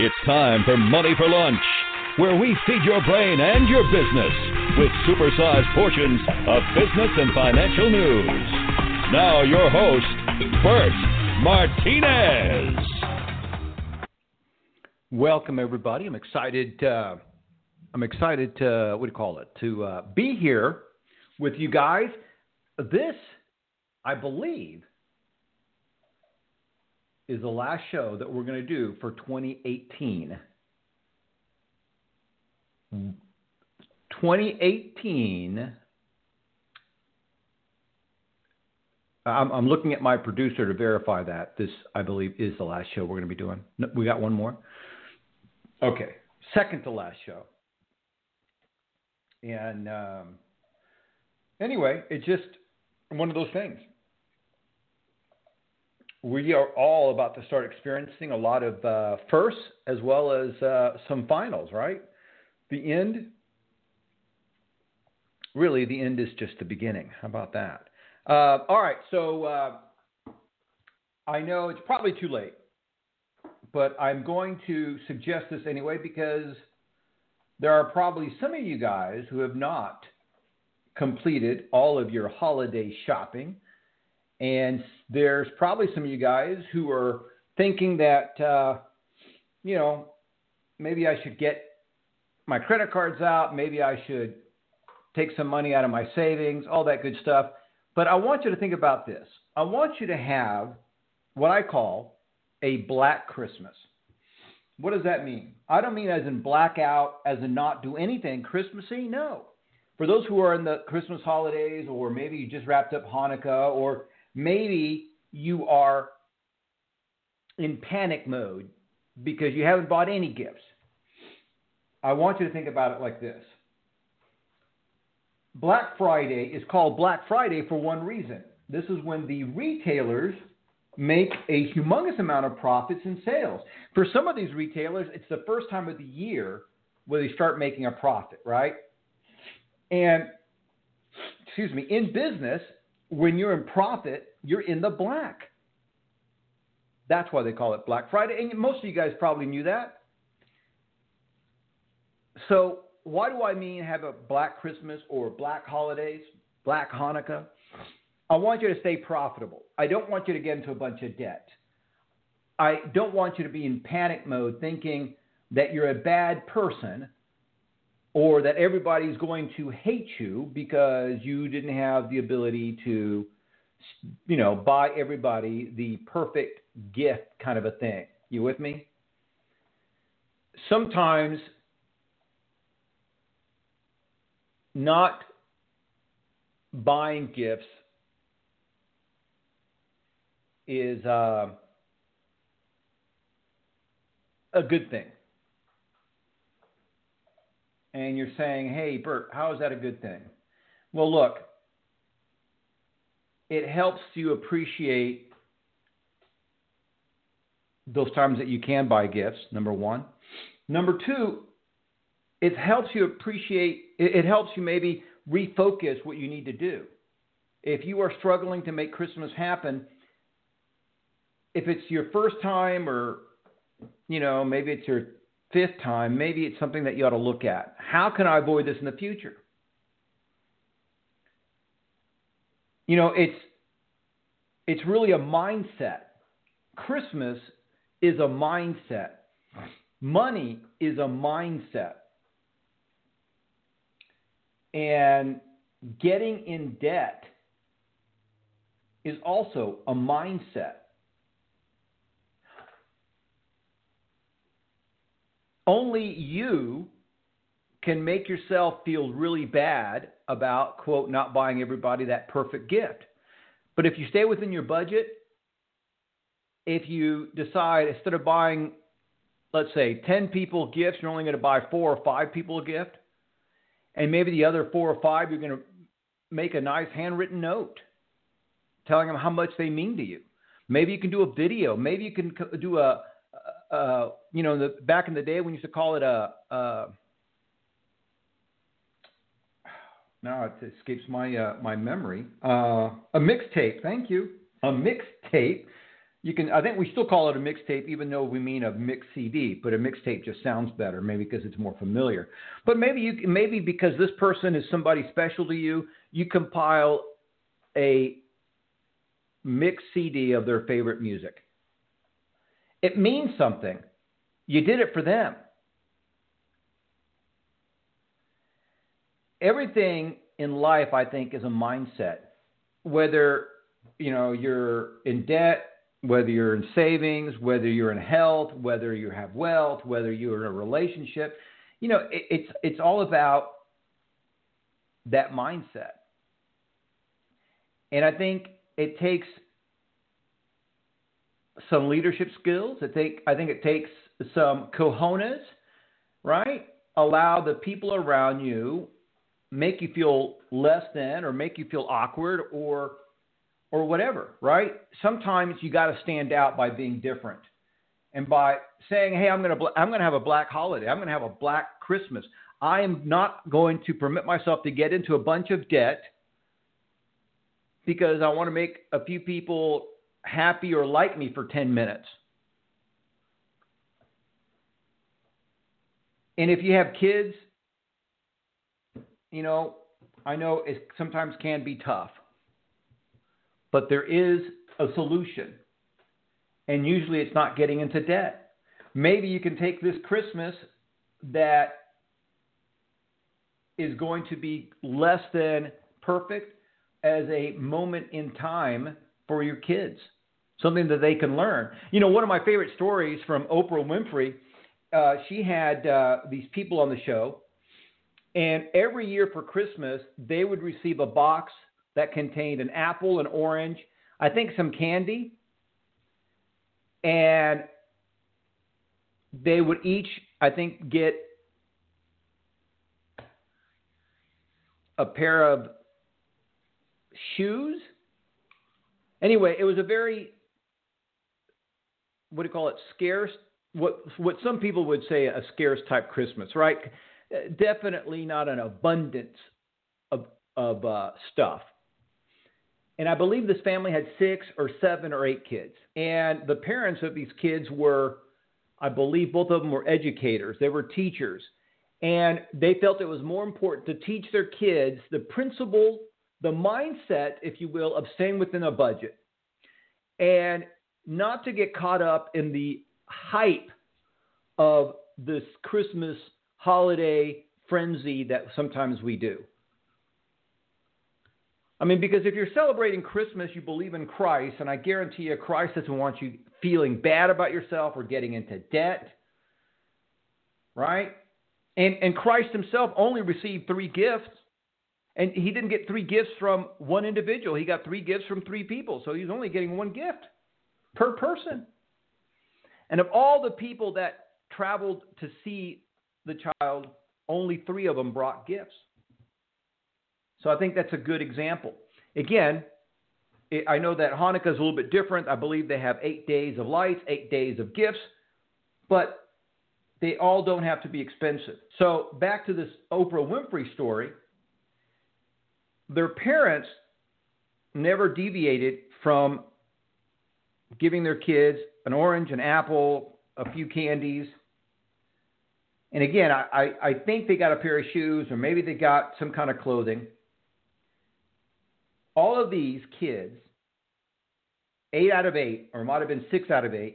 It's time for Money for Lunch, where we feed your brain and your business with supersized portions of business and financial news. Now your host, Bert Martinez. Welcome, everybody. I'm excited to be here with you guys. This, I believe, is the last show that we're going to do for 2018. 2018, I'm looking at my producer to verify that this, I believe, is the last show we're going to be doing. No, we got one more? Okay, second to last show. And anyway, it's just one of those things. We are all about to start experiencing a lot of firsts as well as some finals, right? The end is just the beginning. How about that? All right, so I know it's probably too late, but I'm going to suggest this anyway because there are probably some of you guys who have not completed all of your holiday shopping. And there's probably some of you guys who are thinking that, maybe I should get my credit cards out. Maybe I should take some money out of my savings, all that good stuff. But I want you to think about this. I want you to have what I call a Black Christmas. What does that mean? I don't mean as in blackout, as in not do anything Christmassy. No. For those who are in the Christmas holidays, or maybe you just wrapped up Hanukkah, or maybe you are in panic mode because you haven't bought any gifts. I want you to think about it like this. Black Friday is called Black Friday for one reason. This is when the retailers make a humongous amount of profits in sales. For some of these retailers, it's the first time of the year where they start making a profit, right? And, in business, when you're in profit, you're in the black. That's why they call it Black Friday. And most of you guys probably knew that. So why do I mean have a Black Christmas or Black holidays, Black Hanukkah? I want you to stay profitable. I don't want you to get into a bunch of debt. I don't want you to be in panic mode thinking that you're a bad person or that everybody's going to hate you because you didn't have the ability to, buy everybody the perfect gift kind of a thing. You with me? Sometimes not buying gifts is a good thing. And you're saying, hey, Bert, how is that a good thing? Well, look, it helps you appreciate those times that you can buy gifts, number one. Number two, it helps you maybe refocus what you need to do. If you are struggling to make Christmas happen, if it's your first time or, maybe it's your fifth time, maybe it's something that you ought to look at. How can I avoid this in the future? It's really a mindset. Christmas is a mindset. Money is a mindset. And getting in debt is also a mindset. Only you can make yourself feel really bad about, quote, not buying everybody that perfect gift. But if you stay within your budget, if you decide instead of buying, let's say, 10 people gifts, you're only going to buy 4 or 5 people a gift, and maybe the other 4 or 5, you're going to make a nice handwritten note telling them how much they mean to you. Maybe you can do a video. Maybe you can do back in the day when you used to call it now it escapes my memory. A mixtape. Thank you. A mixtape. I think we still call it a mixtape, even though we mean a mix CD, but a mixtape just sounds better, maybe because it's more familiar. But maybe because this person is somebody special to you, you compile a mix CD of their favorite music. It means something. You did it for them. Everything in life, I think, is a mindset. Whether you're in debt, whether you're in savings, whether you're in health, whether you have wealth, whether you're in a relationship, it's all about that mindset. And I think it takes some leadership skills. I think it takes some cojones, right? Allow the people around you make you feel less than, or make you feel awkward, or whatever, right? Sometimes you got to stand out by being different, and by saying, "Hey, I'm going to have a black holiday. I'm going to have a black Christmas. I am not going to permit myself to get into a bunch of debt because I want to make a few people happy or like me for 10 minutes." And if you have kids, I know it sometimes can be tough, but there is a solution. And usually it's not getting into debt. Maybe you can take this Christmas that is going to be less than perfect as a moment in time for your kids, something that they can learn. One of my favorite stories from Oprah Winfrey, she had these people on the show, and every year for Christmas, they would receive a box that contained an apple, an orange, I think some candy, and they would each, I think, get a pair of shoes. Anyway, it was a very, scarce, what some people would say a scarce type Christmas, right? Definitely not an abundance of stuff. And I believe this family had 6 or 7 or 8 kids. And the parents of these kids were, I believe both of them were educators. They were teachers. And they felt it was more important to teach their kids the principle, the mindset, if you will, of staying within a budget. And not to get caught up in the hype of this Christmas holiday frenzy that sometimes we do. I mean, because if you're celebrating Christmas, you believe in Christ, and I guarantee you Christ doesn't want you feeling bad about yourself or getting into debt, right? And Christ himself only received 3 gifts, and he didn't get 3 gifts from one individual. He got 3 gifts from 3 people, so he's only getting 1 gift per person. And of all the people that traveled to see the child, only 3 of them brought gifts. So I think that's a good example. Again, I know that Hanukkah is a little bit different. I believe they have 8 days of lights, 8 days of gifts, but they all don't have to be expensive. So back to this Oprah Winfrey story. Their parents never deviated from giving their kids an orange, an apple, a few candies. And again, I think they got a pair of shoes, or maybe they got some kind of clothing. All of these kids, 8 out of 8, or it might have been 6 out of 8,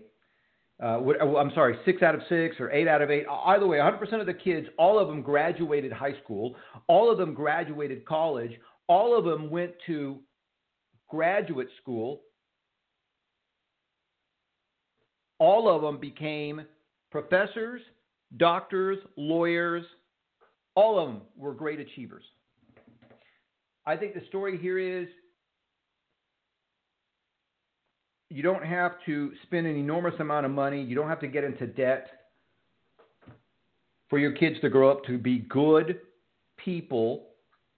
6 out of 6 or 8 out of 8. Either way, 100% of the kids, all of them graduated high school. All of them graduated college. All of them went to graduate school. All of them became professors, doctors, lawyers. All of them were great achievers. I think the story here is you don't have to spend an enormous amount of money. You don't have to get into debt for your kids to grow up to be good people,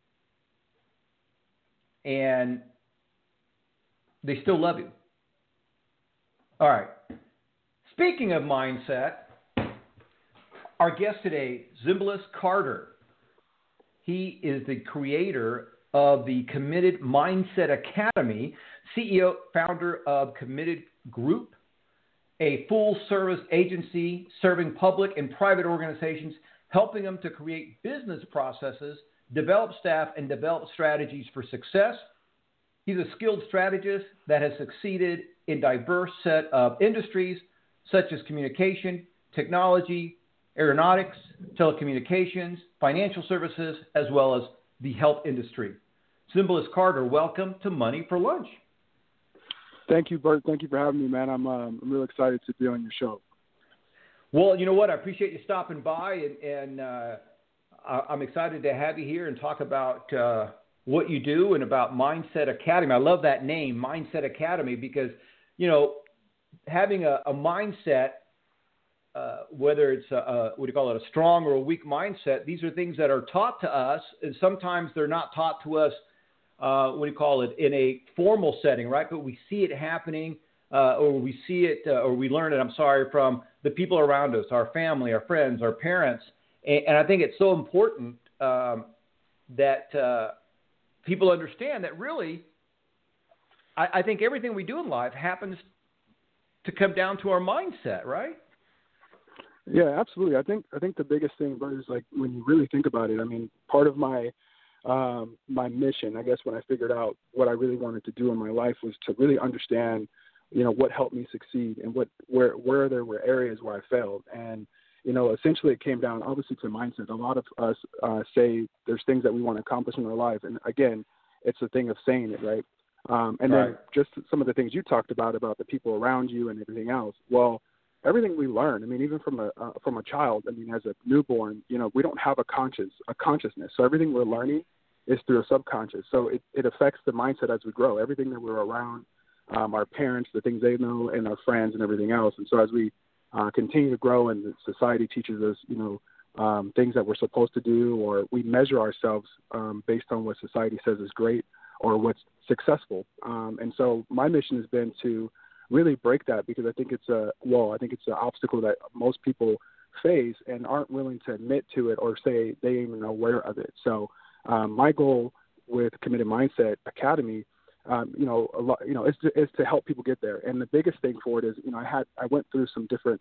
and they still love you. All right. Speaking of mindset, our guest today, Zimbalist Carter. He is the creator of the Committed Mindset Academy. CEO, founder of Committed Group, a full-service agency serving public and private organizations, helping them to create business processes, develop staff, and develop strategies for success. He's a skilled strategist that has succeeded in diverse set of industries such as communication, technology, aeronautics, telecommunications, financial services, as well as the health industry. Symbolish Carter, welcome to Money for Lunch. Thank you, Bert. Thank you for having me, man. I'm really excited to be on your show. Well, you know what? I appreciate you stopping by, and I'm excited to have you here and talk about what you do and about Mindset Academy. I love that name, Mindset Academy, because, you know, having a mindset, whether it's what do you call it, a strong or a weak mindset, these are things that are taught to us, and sometimes they're not taught to us, what do you call it, in a formal setting, right? But we see it happening, or we see it, or we learn it, from the people around us, our family, our friends, our parents. And I think it's so important that people understand that really, I think everything we do in life happens to come down to our mindset, right? Yeah, absolutely. I think the biggest thing, Bert, is like when you really think about it. I mean, part of my my mission, I guess, when I figured out what I really wanted to do in my life was to really understand, you know, what helped me succeed and where there were areas where I failed. And, you know, essentially it came down obviously to mindset. A lot of us say there's things that we want to accomplish in our life. And again, it's a thing of saying it, right? And right. Then just some of the things you talked about the people around you and everything else. Well, everything we learn, I mean, even from a child, I mean, as a newborn, you know, we don't have a consciousness. So everything we're learning is through a subconscious. So it affects the mindset as we grow. Everything that we're around, our parents, the things they know, and our friends and everything else. And so as we continue to grow and society teaches us, you know, things that we're supposed to do, or we measure ourselves based on what society says is great or what's successful. And so my mission has been to really break that, because I think it's an obstacle that most people face and aren't willing to admit to it or say they ain't even aware of it. So my goal with Committed Mindset Academy, is to help people get there. And the biggest thing for it is, you know, I went through some different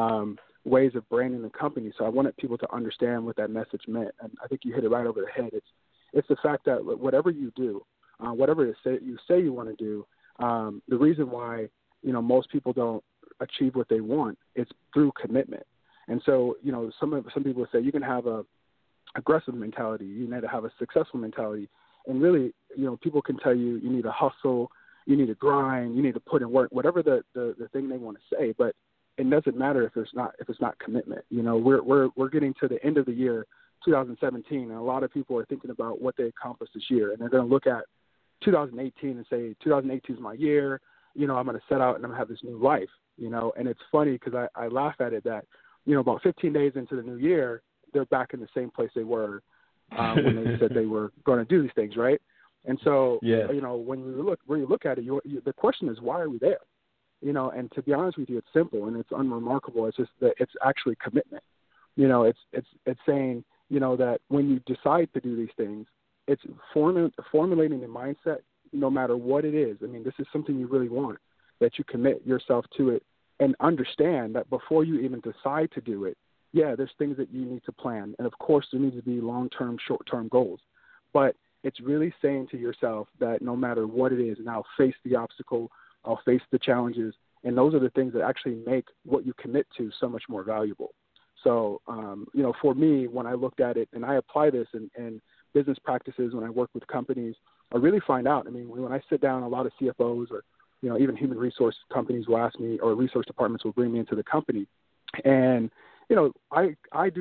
ways of branding the company. So I wanted people to understand what that message meant. And I think you hit it right over the head. It's the fact that whatever you do, whatever you say you want to do, the reason why, you know, most people don't achieve what they want, it's through commitment. And so, you know, some people say you can have a aggressive mentality, you need to have a successful mentality. And really, you know, people can tell you need to hustle, you need to grind, you need to put in work, whatever the thing they want to say. But it doesn't matter if it's not commitment. You know, we're getting to the end of the year, 2017, and a lot of people are thinking about what they accomplished this year, and they're going to look at 2018 and say, 2018 is my year. You know, I'm going to set out and I'm going to have this new life. You know, and it's funny because I laugh at it that, you know, about 15 days into the new year, they're back in the same place they were when they said they were going to do these things, right? And so, yes. You know, when you look at it, the question is, why are we there? You know, and to be honest with you, it's simple and it's unremarkable. It's just that it's actually commitment. You know, it's saying, you know, that when you decide to do these things, it's formulating the mindset, no matter what it is. I mean, this is something you really want, that you commit yourself to it and understand that before you even decide to do it, yeah, there's things that you need to plan. And of course, there needs to be long-term, short-term goals. But it's really saying to yourself that no matter what it is, and I'll face the obstacle, I'll face the challenges, and those are the things that actually make what you commit to so much more valuable. So, you know, for me, when I looked at it, and I apply this in business practices when I work with companies, I really find out. I mean, when I sit down, a lot of CFOs or, you know, even human resource companies will ask me, or resource departments will bring me into the company. And, you know, I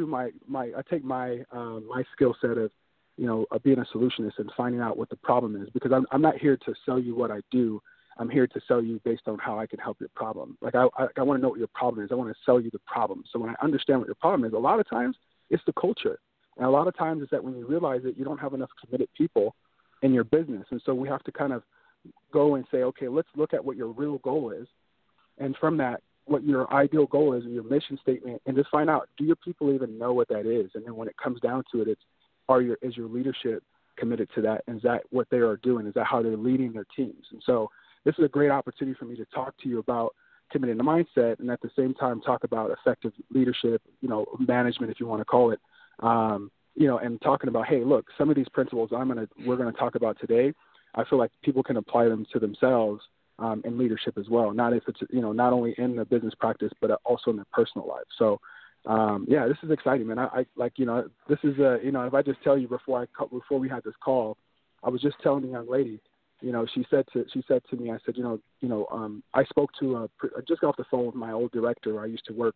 take my skill set of, you know, of being a solutionist and finding out what the problem is, because I'm not here to sell you what I do. I'm here to sell you based on how I can help your problem. Like I want to know what your problem is. I want to sell you the problem. So when I understand what your problem is, a lot of times it's the culture. And a lot of times it's that when you realize that you don't have enough committed people in your business. And so we have to kind of go and say, okay, let's look at what your real goal is. And from that, what your ideal goal is and your mission statement, and just find out, do your people even know what that is? And then when it comes down to it, is your leadership committed to that? And is that what they are doing? Is that how they're leading their teams? And so this is a great opportunity for me to talk to you about committing to mindset, and at the same time talk about effective leadership, management, if you want to call it, and talking about, hey, look, some of these principles we're going to talk about today, I feel like people can apply them to themselves in leadership as well. Not if it's, not only in the business practice, but also in their personal life. So, this is exciting, man. I this is if I just tell you before we had this call, I was just telling the young lady, she said to me, I said, I spoke to I just got off the phone with my old director where I used to work,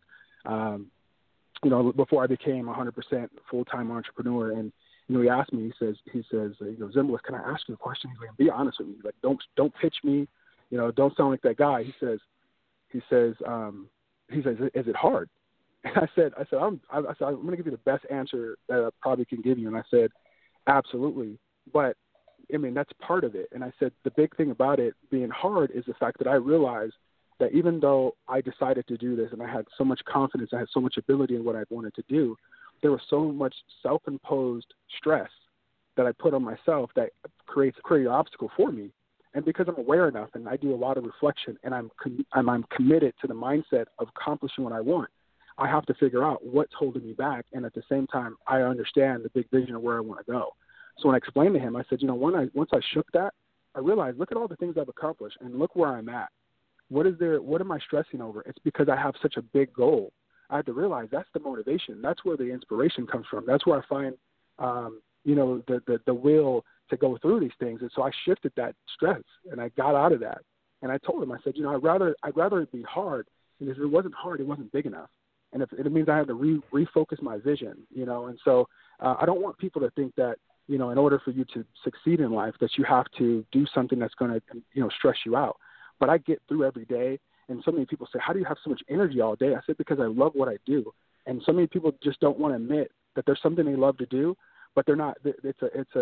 before I became 100% full-time entrepreneur. And, he asked me, he says, Zimbalist, can I ask you a question? He's like, be honest with me. Like, don't pitch me, don't sound like that guy. He says, is it hard? And I said, I'm going to give you the best answer that I probably can give you. And I said, absolutely. But I mean, that's part of it. And I said, the big thing about it being hard is the fact that I realized that even though I decided to do this and I had so much confidence, I had so much ability in what I wanted to do, there was so much self-imposed stress that I put on myself that creates an obstacle for me. And because I'm aware enough and I do a lot of reflection and I'm committed to the mindset of accomplishing what I want, I have to figure out what's holding me back. And at the same time, I understand the big vision of where I want to go. So when I explained to him, I said, once I shook that, I realized, look at all the things I've accomplished and look where I'm at. What am I stressing over? It's because I have such a big goal. I had to realize that's the motivation. That's where the inspiration comes from. That's where I find, the will to go through these things. And so I shifted that stress and I got out of that. And I told him, I said, I'd rather it be hard, because if it wasn't hard, it wasn't big enough. And if it means I have to refocus my vision, and so I don't want people to think that, in order for you to succeed in life, that you have to do something that's going to, stress you out. But I get through every day, and so many people say, how do you have so much energy all day? I said, because I love what I do. And so many people just don't want to admit that there's something they love to do, but they're not. It's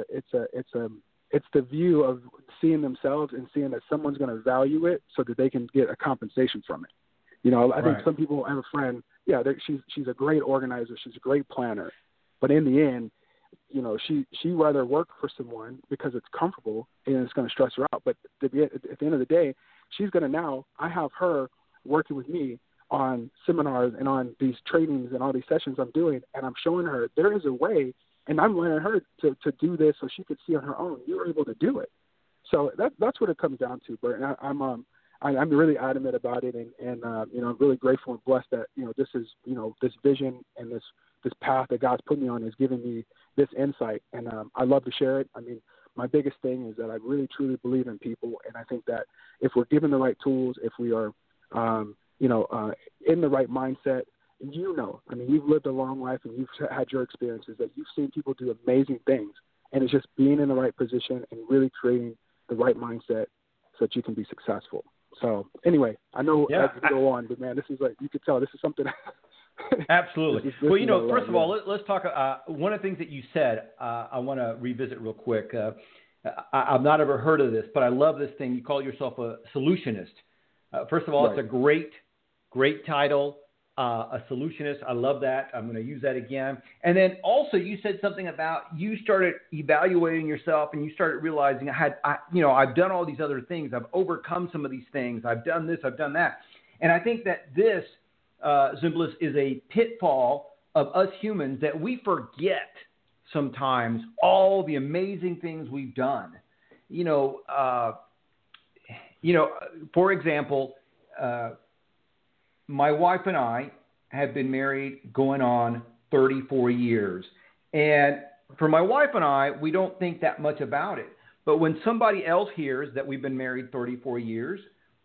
the view of seeing themselves and seeing that someone's going to value it so that they can get a compensation from it. I think some people, I have a friend, she's a great organizer, she's a great planner, but in the end, she rather work for someone because it's comfortable and it's going to stress her out. But at the end of the day, she's going to I have her working with me on seminars and on these trainings and all these sessions I'm doing, and I'm showing her there is a way, and I'm letting her to do this so she could see on her own. You're able to do it. So that's what it comes down to, Bert. And I'm really adamant about it, and I'm really grateful and blessed that this is this vision and this path that God's put me on is giving me this insight, and I love to share it. I mean, my biggest thing is that I really truly believe in people, and I think that if we're given the right tools, if we are in the right mindset, you've lived a long life and you've had your experiences, that you've seen people do amazing things, and it's just being in the right position and really creating the right mindset so that you can be successful. So anyway, I know as we go on, but man, this is you could tell this is something. Absolutely. First of all, let's talk. One of the things that you said, I want to revisit real quick. I've not ever heard of this, but I love this thing. You call yourself a solutionist. First of all, It's a great title, a solutionist. I love that. I'm going to use that again. And then also you said something about you started evaluating yourself and you started realizing I've done all these other things. I've overcome some of these things. I've done this. I've done that. And I think that this, Zimbalist, is a pitfall of us humans, that we forget sometimes all the amazing things we've done. For example, my wife and I have been married going on 34 years. And for my wife and I, we don't think that much about it. But when somebody else hears that we've been married 34 years,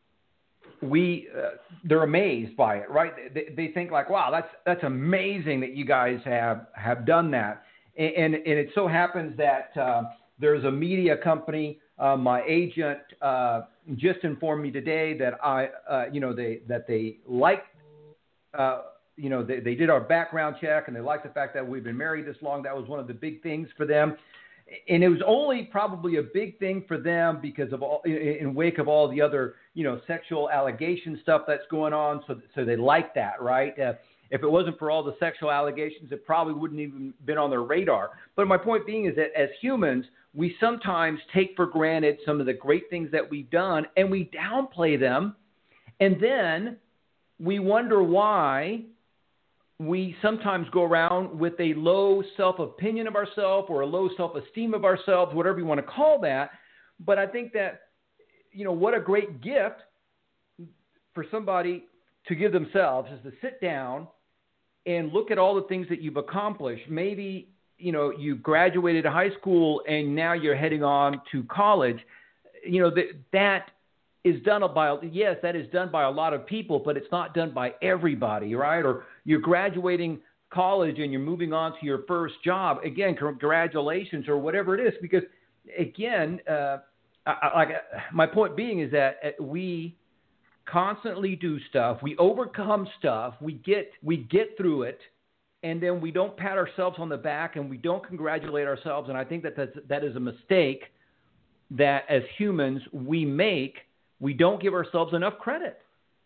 they're amazed by it, right? They think like, wow, that's amazing that you guys have done that. And it so happens that there's a media company. My agent just informed me today that they liked, they did our background check and they liked the fact that we've been married this long. That was one of the big things for them. And it was only probably a big thing for them because of in wake of all the other, sexual allegation stuff that's going on. So they like that, right? If it wasn't for all the sexual allegations, it probably wouldn't even been on their radar. But my point being is that as humans, we sometimes take for granted some of the great things that we've done, and we downplay them. And then we wonder why we sometimes go around with a low self-opinion of ourselves or a low self-esteem of ourselves, whatever you want to call that. But I think that, what a great gift for somebody to give themselves is to sit down and look at all the things that you've accomplished. Maybe, you graduated high school and now you're heading on to college. That is done that is done by a lot of people, but it's not done by everybody, right? Or you're graduating college and you're moving on to your first job. Again, congratulations or whatever it is, because again, my point being is that we constantly do stuff, we overcome stuff, we get through it, and then we don't pat ourselves on the back and we don't congratulate ourselves. And I think that is a mistake that as humans we make. We don't give ourselves enough credit.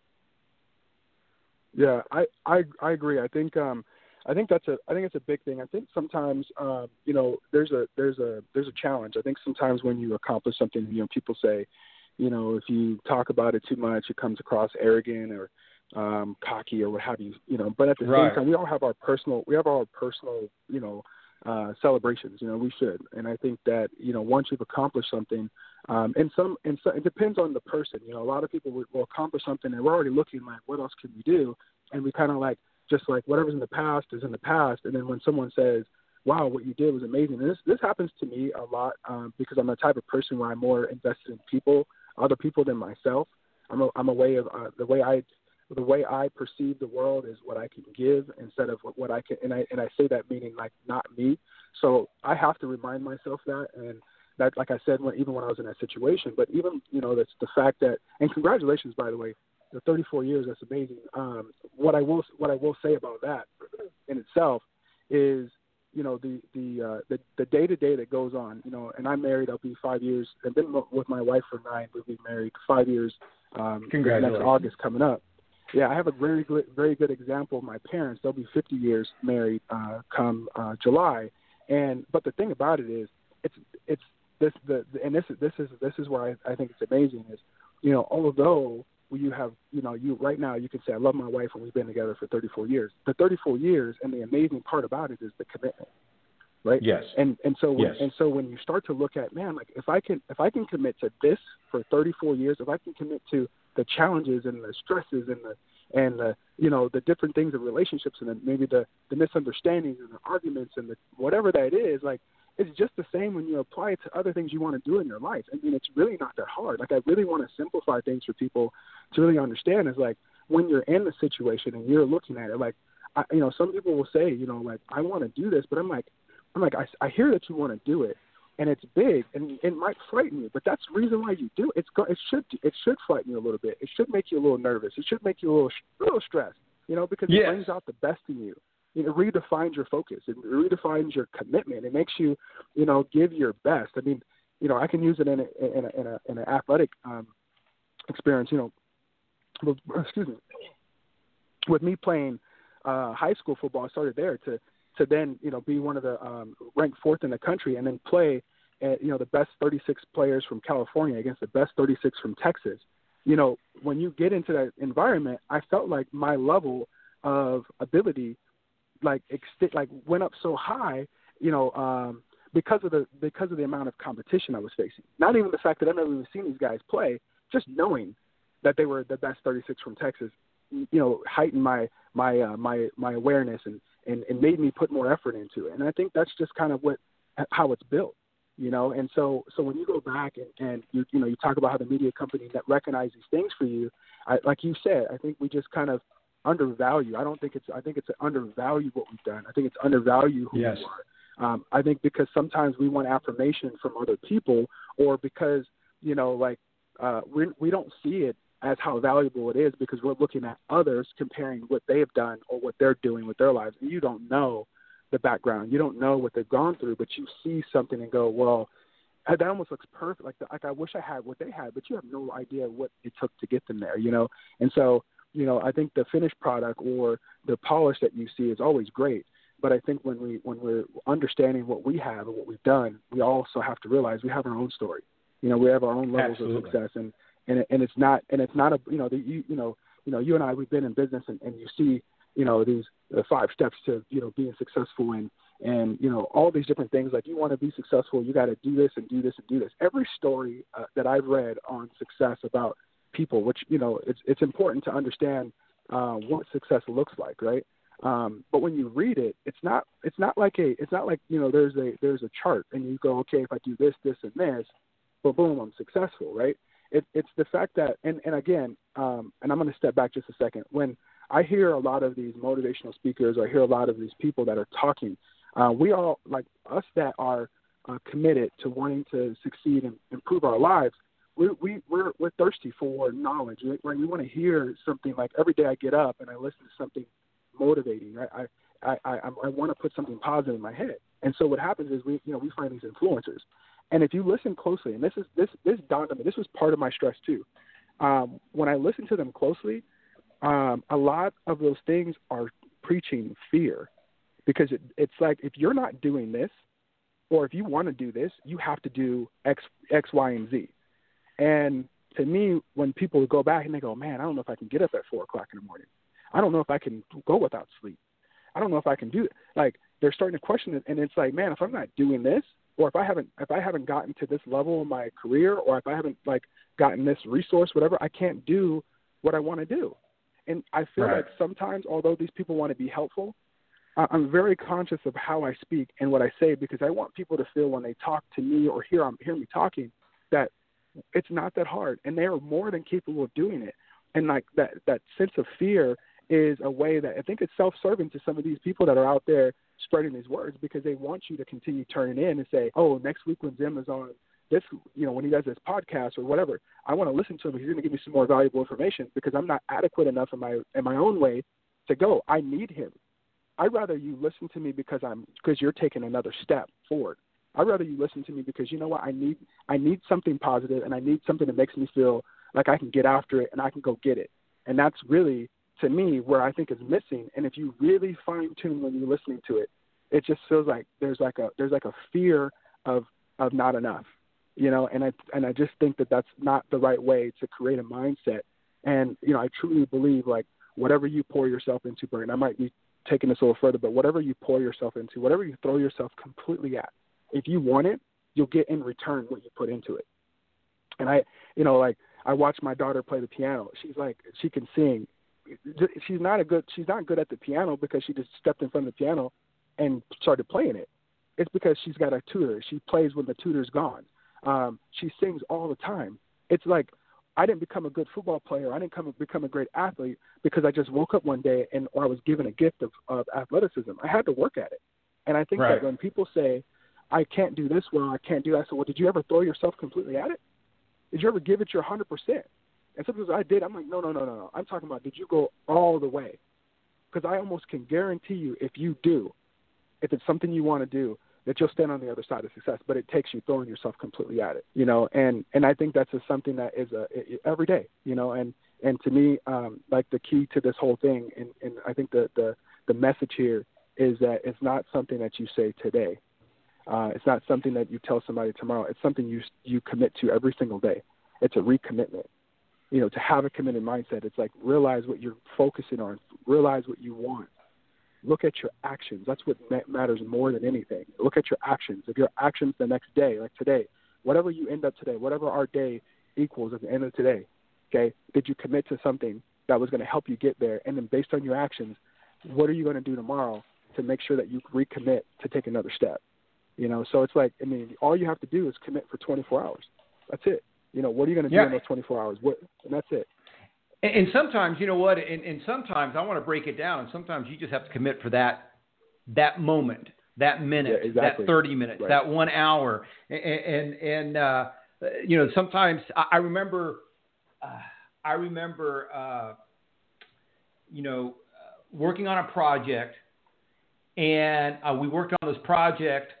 Yeah, I agree. I think it's a big thing. I think sometimes there's a challenge. I think sometimes when you accomplish something, people say, if you talk about it too much, it comes across arrogant or cocky or what have you. But at the same time, we have our personal celebrations. We should. And I think that once you've accomplished something, and it depends on the person. A lot of people will accomplish something and we're already looking like, what else can we do? And we kind of just whatever's in the past is in the past. And then when someone says, wow, what you did was amazing. And this happens to me a lot because I'm the type of person where I'm more invested in other people than myself. I'm a way of the way I perceive the world is what I can give instead of what I can. And I say that meaning not me. So I have to remind myself that. And that, like I said, even when I was in that situation, but even, that's the fact that, and congratulations, by the way, the 34 years, that's amazing. What I will say about that in itself is, the day-to-day that goes on, and I'm married, I'll be 5 years, I've been with my wife for 9, we'll be married 5 years, Congratulations. Next August coming up. Yeah, I have a very good example of my parents. They'll be 50 years married come July. But the thing about it is, this is where I think it's amazing is, although you have, you right now you can say I love my wife and we've been together for 34 years. The 34 years and the amazing part about it is the commitment, right? Yes. And so when you start to look at, man, if I can commit to this for 34 years, if I can commit to the challenges and the stresses and the different things of relationships and then maybe the misunderstandings and the arguments and whatever that is, it's just the same when you apply it to other things you want to do in your life. I mean, it's really not that hard. I really want to simplify things for people to really understand is when you're in the situation and you're looking at it, some people will say, I want to do this, but I hear that you want to do it and it's big and it might frighten you, but that's the reason why you do it. It should frighten you a little bit. It should make you a little nervous. It should make you a little stressed, because it brings out the best in you. It redefines your focus. It redefines your commitment. It makes you, give your best. I mean, I can use it in an athletic experience. Excuse me. With me playing high school football, I started there to then be one of the ranked 4th in the country, and then play the best 36 players from California against the best 36 from Texas. When you get into that environment, I felt like my level of ability went up so high, because of the amount of competition I was facing. Not even the fact that I've never even seen these guys play, just knowing that they were the best 36 from Texas, heightened my awareness and made me put more effort into it. And I think that's just kind of how it's built, And so when you go back and you talk about how the media company that recognize these things for you, like you said, I think we just kind of undervalue. I think it's undervalue what we've done. I think it's undervalue who we are. I think because sometimes we want affirmation from other people, or because we don't see it as how valuable it is because we're looking at others, comparing what they have done or what they're doing with their lives, and you don't know the background. You don't know what they've gone through, but you see something and go, well, that almost looks perfect. Like I wish I had what they had, but you have no idea what it took to get them there. And so I think the finished product or the polish that you see is always great. But I think when we're understanding what we have and what we've done, we also have to realize we have our own story. We have our own levels of success, and it's not a you and I, we've been in business, and you see these 5 steps to being successful, and all these different things. Like, you want to be successful, you got to do this and do this and do this. Every story that I've read on success about people, which it's important to understand what success looks like, right? But when you read it, it's not like there's a chart and you go, okay, if I do this, this, and this, boom, I'm successful, right? It's the fact that, and again, and I'm going to step back just a second. When I hear a lot of these motivational speakers, or I hear a lot of these people that are talking, we all, like us that are committed to wanting to succeed and improve our lives, we're thirsty for knowledge. Right? We want to hear something. Like, every day I get up and I listen to something motivating. Right? I want to put something positive in my head. And so what happens is we find these influencers. And if you listen closely, and this dawned on me, this was part of my stress too. When I listen to them closely, a lot of those things are preaching fear, because it's like, if you're not doing this, or if you want to do this, you have to do X, Y, and Z. And to me, when people go back and they go, man, I don't know if I can get up at 4 o'clock in the morning. I don't know if I can go without sleep. I don't know if I can do it. Like, they're starting to question it, and it's like, man, if I'm not doing this, or if I haven't gotten to this level in my career, or if I haven't gotten this resource, whatever, I can't do what I want to do. And I feel like sometimes, although these people want to be helpful, I'm very conscious of how I speak and what I say, because I want people to feel when they talk to me or hear me talking that it's not that hard, and they are more than capable of doing it. And like that sense of fear is a way that I think it's self-serving to some of these people that are out there spreading these words, because they want you to continue turning in and say, oh, next week when Zim is on this, when he does this podcast or whatever, I want to listen to him because he's going to give me some more valuable information, because I'm not adequate enough in my own way to go. I need him. I'd rather you listen to me because you're taking another step forward. I'd rather you listen to me because, you know what, I need something positive, and I need something that makes me feel like I can get after it and I can go get it. And that's really, to me, where I think is missing. And if you really fine tune when you're listening to it, it just feels like there's like a fear of not enough, and I just think that that's not the right way to create a mindset. And, I truly believe, like, whatever you pour yourself into, Brent, I might be taking this a little further, but whatever you pour yourself into, whatever you throw yourself completely at, if you want it, you'll get in return what you put into it. And I watch my daughter play the piano. She's like, she can sing. She's not good at the piano because she just stepped in front of the piano and started playing it. It's because she's got a tutor. She plays when the tutor's gone. She sings all the time. It's like, I didn't become a good football player. I didn't become a great athlete because I just woke up one day or I was given a gift of athleticism. I had to work at it. And I think that when people say, I can't do this well, I can't do that, so did you ever throw yourself completely at it? Did you ever give it your 100%? And sometimes I did. I'm like, no. I'm talking about, did you go all the way? Because I almost can guarantee you, if you do, if it's something you want to do, that you'll stand on the other side of success. But it takes you throwing yourself completely at it, And I think that's just something that is every day, And to me, like, the key to this whole thing, and I think the message here is that it's not something that you say today. It's not something that you tell somebody tomorrow. It's something you commit to every single day. It's a recommitment. To have a committed mindset, it's like, realize what you're focusing on, realize what you want. Look at your actions. That's what matters more than anything. Look at your actions. If your actions the next day, like today, whatever you end up today, whatever our day equals at the end of today, okay, did you commit to something that was going to help you get there? And then based on your actions, what are you going to do tomorrow to make sure that you recommit to take another step? So it's like, all you have to do is commit for 24 hours. That's it. What are you going to do in those 24 hours? And that's it. And sometimes, you know what, and sometimes I want to break it down, and sometimes you just have to commit for that moment, that minute, that 30 minutes, that 1 hour. And sometimes I remember, working on a project, and we worked on this project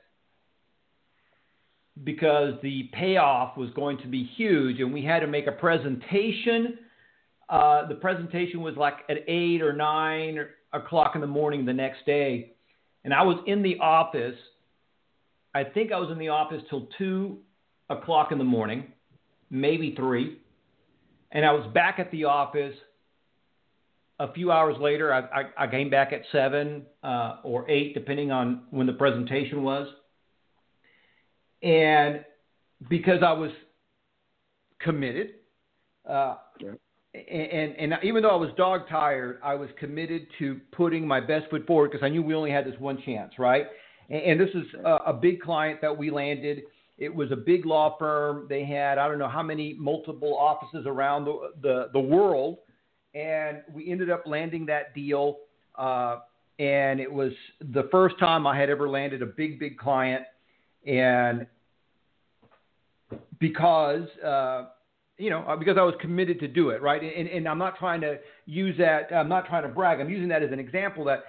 because the payoff was going to be huge, and we had to make a presentation The presentation was like at 8 or 9 o'clock in the morning the next day. And I was in the office. I think I was in the office till 2 o'clock in the morning, maybe 3. And I was back at the office a few hours later. I came back at 7 or 8, depending on when the presentation was. And because I was committed, and even though I was dog tired, I was committed to putting my best foot forward because I knew we only had this one chance, right? And this is a big client that we landed. It was a big law firm. They had, I don't know how many multiple offices around the world. And we ended up landing that deal. And it was the first time I had ever landed a big client. And because I was committed to do it, right? And I'm not trying to use that. I'm not trying to brag. I'm using that as an example that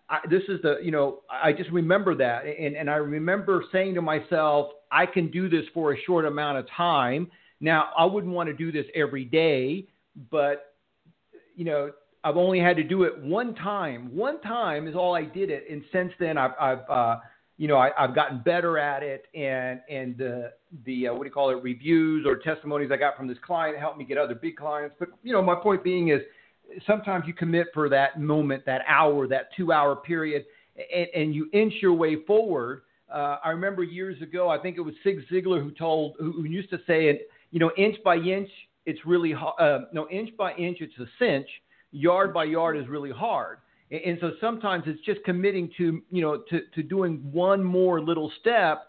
I just remember that. And I remember saying to myself, I can do this for a short amount of time. Now, I wouldn't want to do this every day, but, I've only had to do it one time. One time is all I did it. And since then, I've gotten better at it, and the reviews or testimonies I got from this client helped me get other big clients. But, my point being is sometimes you commit for that moment, that hour, that 2-hour period, and you inch your way forward. I remember years ago, I think it was Zig Ziglar who used to say, inch by inch, it's really inch by inch, it's a cinch. Yard by yard is really hard. And so sometimes it's just committing to doing one more little step,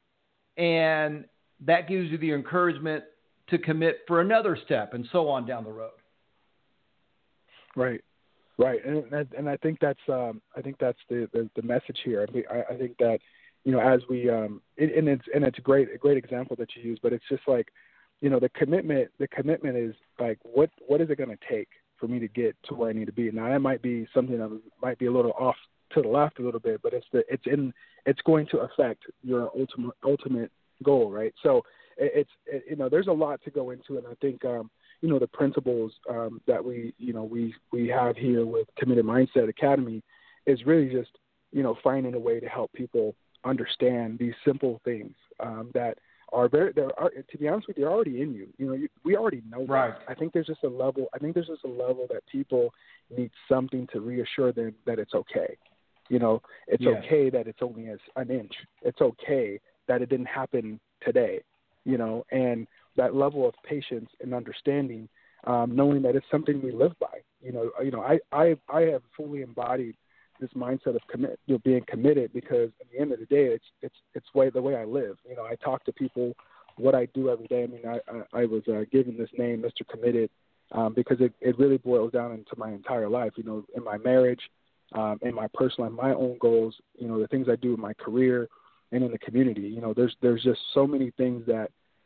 and that gives you the encouragement to commit for another step, and so on down the road. Right, and I think that's the message here. I think that as we and it's a great example that you use, but it's just like the commitment is like what is it going to take for me to get to where I need to be. Now that might be something that might be a little off to the left a little bit, but it's going to affect your ultimate goal, right? So there's a lot to go into, and I think the principles that we have here with Committed Mindset Academy is really just finding a way to help people understand these simple things that are to be honest with you, they're already in you. We already know that. Right. I think there's just a level that people need something to reassure them that it's okay. It's okay that it's only an inch. It's okay that it didn't happen today. And that level of patience and understanding, knowing that it's something we live by. I have fully embodied this mindset of being committed, because at the end of the day, it's the way I live. I talk to people what I do every day. I mean, I was given this name, Mr. Committed, because it really boils down into my entire life. In my marriage, in my personal, my own goals. The things I do in my career and in the community. There's just so many things that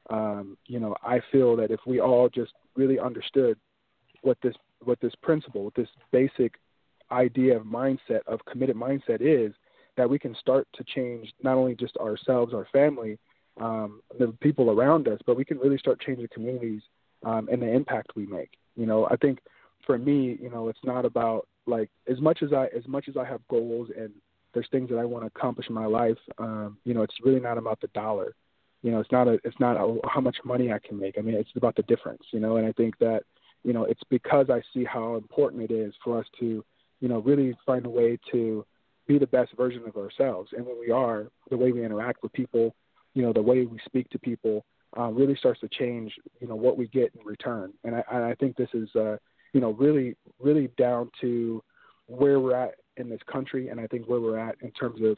I feel that if we all just really understood what this principle, what this basic idea of mindset, of committed mindset is, that we can start to change not only just ourselves, our family, the people around us, but we can really start changing communities and the impact we make. I think for me, it's not about like as much as I have goals and there's things that I want to accomplish in my life. It's really not about the dollar. It's not how much money I can make. I mean, it's about the difference. And I think that it's because I see how important it is for us to really find a way to be the best version of ourselves. And when we are, the way we interact with people, the way we speak to people, really starts to change, what we get in return. And I think this is, really, really down to where we're at in this country. And I think where we're at in terms of,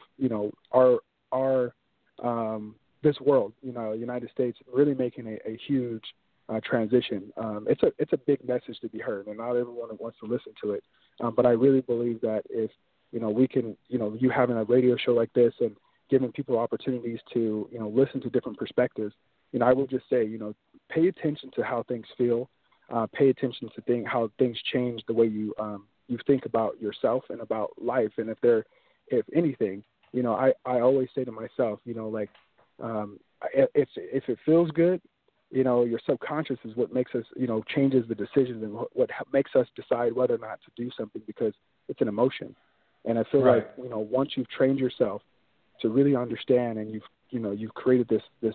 our this world, United States, really making a huge transition. It's a big message to be heard, and not everyone wants to listen to it. But I really believe that if, we can, you having a radio show like this and giving people opportunities to, listen to different perspectives, I will just say, pay attention to how things feel, pay attention to how things change the way you think about yourself and about life. And if anything, I always say to myself, if it feels good, your subconscious is what makes us, changes the decisions and what makes us decide whether or not to do something, because it's an emotion. And I feel Right. like, once you've trained yourself to really understand, and you've created this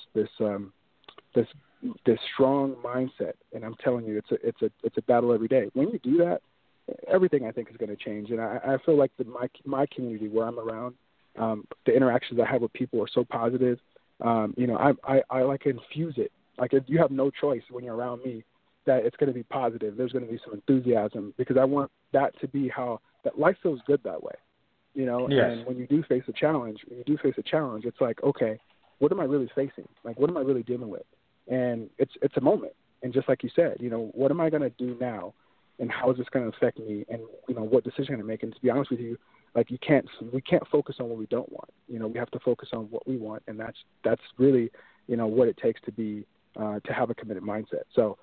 strong mindset, and I'm telling you, it's a battle every day. When you do that, everything I think is going to change. And I feel like my community where I'm around, the interactions I have with people are so positive. I like infuse it. Like, if you have no choice when you're around me, that it's going to be positive. There's going to be some enthusiasm, because I want that to be how that life feels good that way. Yes. And when you do face a challenge, it's like, okay, what am I really facing? Like, what am I really dealing with? And it's a moment. And just like you said, what am I going to do now, and how is this going to affect me, and what decision I'm going to make? And to be honest with you, like, we can't focus on what we don't want. We have to focus on what we want, and that's really what it takes to be to have a committed mindset. So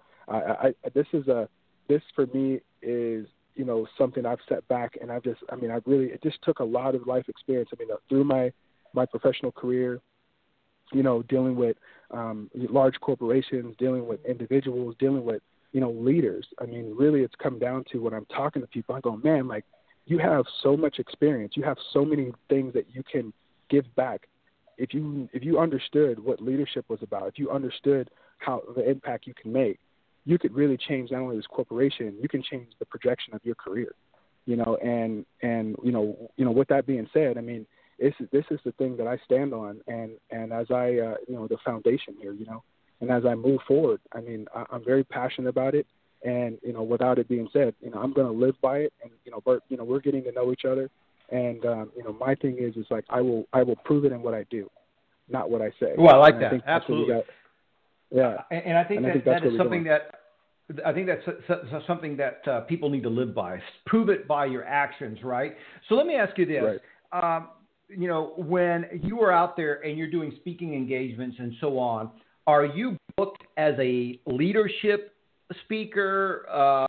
this for me is something I've set back, and it just took a lot of life experience. Through my professional career, dealing with large corporations, dealing with individuals, dealing with leaders. Really, it's come down to when I'm talking to people, I go, man, like, you have so much experience, you have so many things that you can give back. If you understood what leadership was about, if you understood how the impact you can make, you could really change not only this corporation, you can change the projection of your career. And with that being said, this is the thing that I stand on, and as I the foundation here, and as I move forward, I'm very passionate about it. And without it being said, I'm going to live by it. And Bert, we're getting to know each other. And my thing is like, I will prove it in what I do, not what I say. Well, I like and that. I think Absolutely. Yeah. And I think that is something going. that's something that people need to live by. Prove it by your actions, right? So let me ask you this. Right. When you are out there and you're doing speaking engagements and so on, are you booked as a leadership speaker?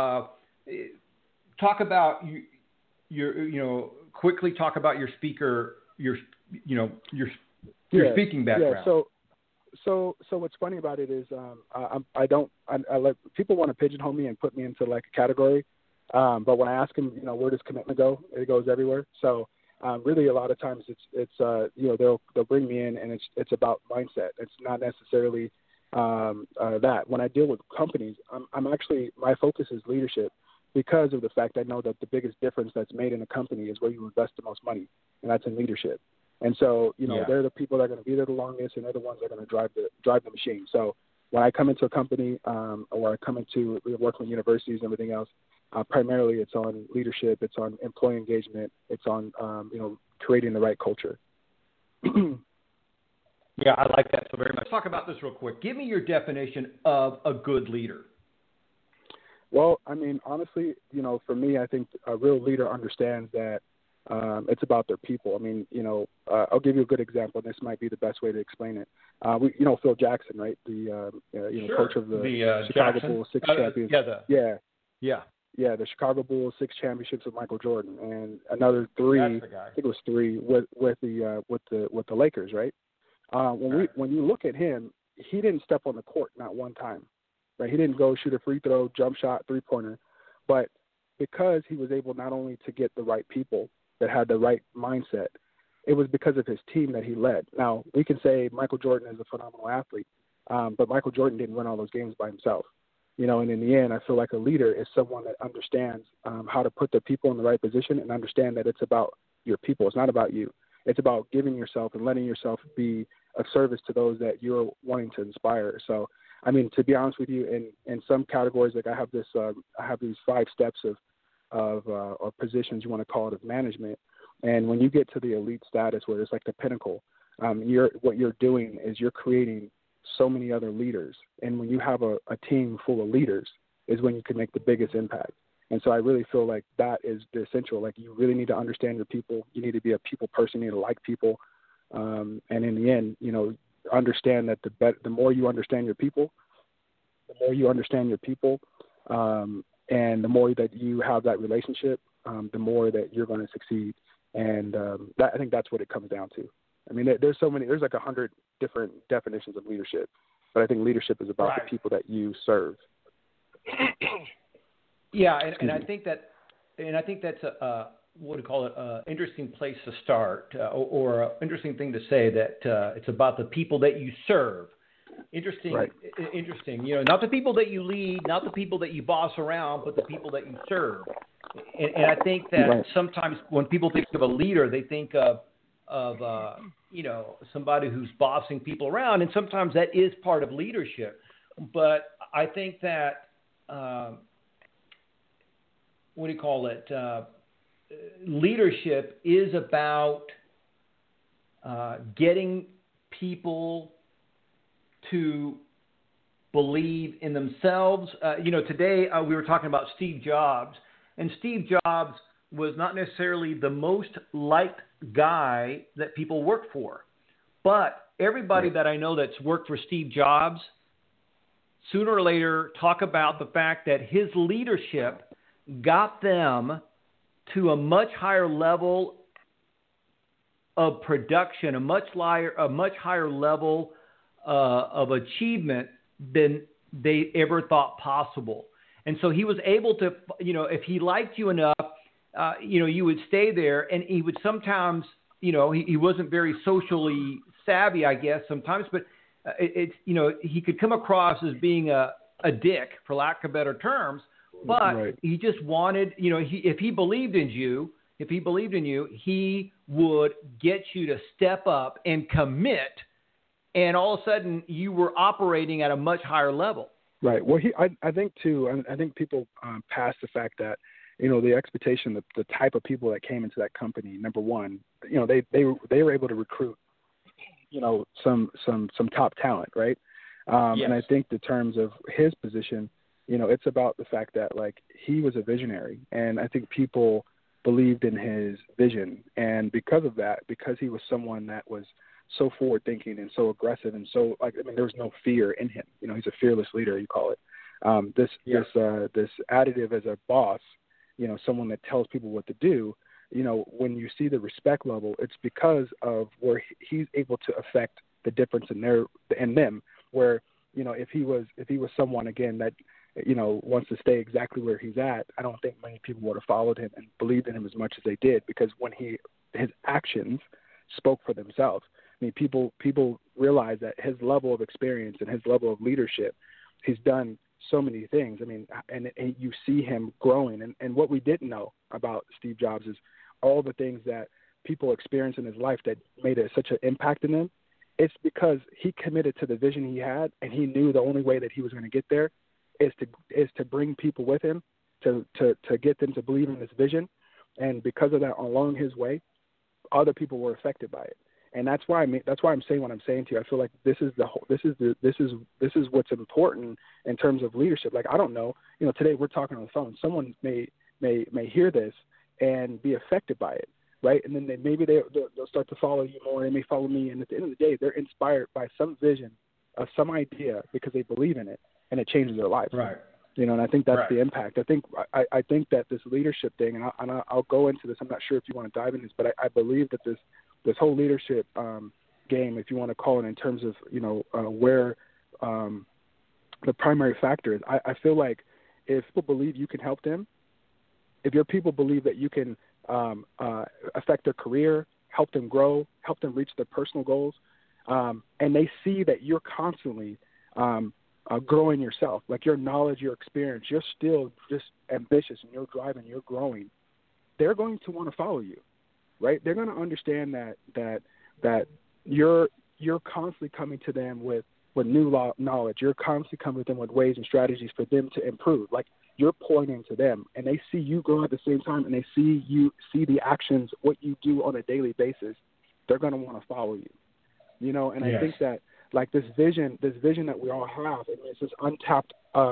Talk about quickly talk about your speaker, your speaking background. Yeah. So what's funny about it is I let people want to pigeonhole me and put me into like a category, but when I ask them, where does commitment go? It goes everywhere. So really, a lot of times it's they'll bring me in, and it's about mindset. It's not necessarily that. When I deal with companies, I'm actually, my focus is leadership, because of the fact I know that the biggest difference that's made in a company is where you invest the most money, and that's in leadership. And so, they're the people that are going to be there the longest, and they're the ones that are going to drive the machine. So when I come into a company, or I come into working with universities and everything else, primarily it's on leadership, it's on employee engagement, it's on creating the right culture. Yeah, I like that so very much. Let's talk about this real quick. Give me your definition of a good leader. Well, honestly, for me, I think a real leader understands that it's about their people. I'll give you a good example, and this might be the best way to explain it. Phil Jackson, right? The Sure. coach of the Chicago Bulls, 6 champions. Yeah, the Chicago Bulls 6 championships with Michael Jordan, and another 3. That's the guy. I think it was 3 with the Lakers, right? When you look at him, he didn't step on the court not one time, right? He didn't go shoot a free throw, jump shot, 3-pointer, but because he was able not only to get the right people that had the right mindset, it was because of his team that he led. Now, we can say Michael Jordan is a phenomenal athlete, but Michael Jordan didn't win all those games by himself. And in the end, I feel like a leader is someone that understands how to put the people in the right position and understand that it's about your people. It's not about you. It's about giving yourself and letting yourself be of service to those that you're wanting to inspire. So, to be honest with you, in some categories, like I have these 5 steps of positions, you want to call it, of management. And when you get to the elite status, where it's like the pinnacle, what you're doing is you're creating so many other leaders. And when you have a team full of leaders is when you can make the biggest impact. And so I really feel like that is the essential. Like, you really need to understand your people. You need to be a people person. You need to like people. And in the end, understand that the more you understand your people, and the more that you have that relationship, the more that you're going to succeed. And I think that's what it comes down to. There's like 100 different definitions of leadership. but I think leadership is about Right. the people that you serve. Yeah, and I think that's a what do you call it? Interesting place to start, or an interesting thing to say that it's about the people that you serve. Interesting, Right. Interesting. Not the people that you lead, not the people that you boss around, but the people that you serve. And I think that Right. sometimes when people think of a leader, they think of somebody who's bossing people around, and sometimes that is part of leadership. But I think that what do you call it? Leadership is about getting people to believe in themselves. Today we were talking about Steve Jobs, and Steve Jobs was not necessarily the most liked guy that people worked for. But everybody that I know that's worked for Steve Jobs, sooner or later talk about the fact that his leadership got them to a much higher level of production, a much higher level of achievement than they ever thought possible. And so he was able to, if he liked you enough, you would stay there. And he would sometimes, he wasn't very socially savvy, I guess, sometimes, but he could come across as being a dick, for lack of better terms. But Right. he just wanted, if he believed in you, he would get you to step up and commit. And all of a sudden, you were operating at a much higher level. Right. Well, I think too. I think people pass the fact that the expectation, the type of people that came into that company. Number one, they were able to recruit, some top talent, right? Yes. And I think in terms of his position, it's about the fact that he was a visionary, and I think people believed in his vision, and because of that, because he was someone that was so forward thinking and so aggressive and so there was no fear in him. He's a fearless leader, you call it. This additive as a boss, someone that tells people what to do. When you see the respect level, it's because of where he's able to affect the difference in them. Where if he was someone again that wants to stay exactly where he's at, I don't think many people would have followed him and believed in him as much as they did, because when his actions spoke for themselves. I mean, people realize that his level of experience and his level of leadership, he's done so many things. I mean, and you see him growing. And what we didn't know about Steve Jobs is all the things that people experienced in his life that made such an impact in him. It's because he committed to the vision he had, and he knew the only way that he was going to get there is to bring people with him, to get them to believe in this vision. And because of that, along his way, other people were affected by it. And that's why I'm saying what I'm saying to you. I feel like this is what's important in terms of leadership. I don't know, today we're talking on the phone. Someone may hear this and be affected by it, right? And then they'll start to follow you more. They may follow me, and at the end of the day, they're inspired by some vision of some idea because they believe in it, and it changes their life. Right. And I think that's Right. the impact. I think that this leadership thing, and I'll go into this. I'm not sure if you want to dive into this, but I believe that this whole leadership game, if you want to call it, in terms of where the primary factor is, I feel like if people believe you can help them, if your people believe that you can affect their career, help them grow, help them reach their personal goals, and they see that you're constantly growing yourself, like your knowledge, your experience, you're still just ambitious and you're driving, you're growing, they're going to want to follow you, right? They're going to understand that you're constantly coming to them with new knowledge. You're constantly coming to them with ways and strategies for them to improve. Like, you're pouring into them, and they see you grow at the same time, and they see the actions, what you do on a daily basis. They're going to want to follow you, And Yes. I think that this vision that we all have, it's this untapped, a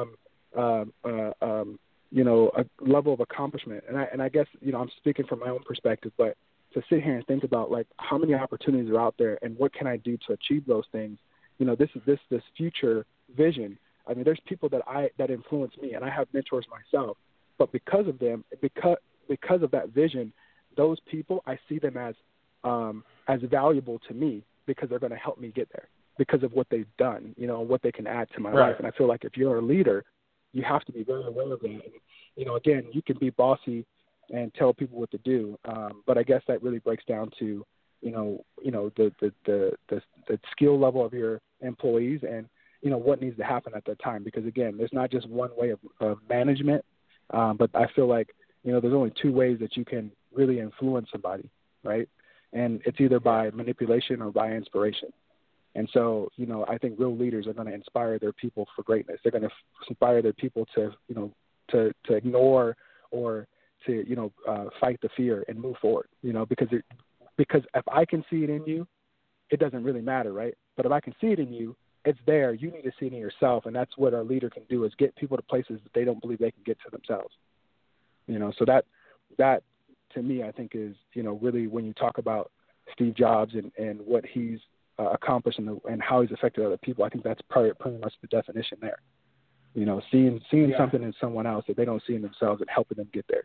level of accomplishment. And I guess, I'm speaking from my own perspective, but to sit here and think about how many opportunities are out there and what can I do to achieve those things. This future vision. I mean, there's people that influence me, and I have mentors myself. But because of them, because of that vision, those people, I see them as valuable to me because they're going to help me get there. because of what they've done, what they can add to my Right. life. And I feel like if you're a leader, you have to be very aware of that. And, again, you can be bossy and tell people what to do, but I guess that really breaks down to, the skill level of your employees and, what needs to happen at that time. Because, again, there's not just one way of management, but I feel like, there's only two ways that you can really influence somebody, right? And it's either by manipulation or by inspiration. And so, I think real leaders are going to inspire their people for greatness. They're going to inspire their people to, to ignore or to, fight the fear and move forward, because if I can see it in you, it doesn't really matter, right? But if I can see it in you, it's there. You need to see it in yourself. And that's what a leader can do, is get people to places that they don't believe they can get to themselves. So that to me, I think is, really when you talk about Steve Jobs and what he's accomplished and how he's affected other people, I think that's pretty much the definition there. Seeing something in someone else that they don't see in themselves and helping them get there.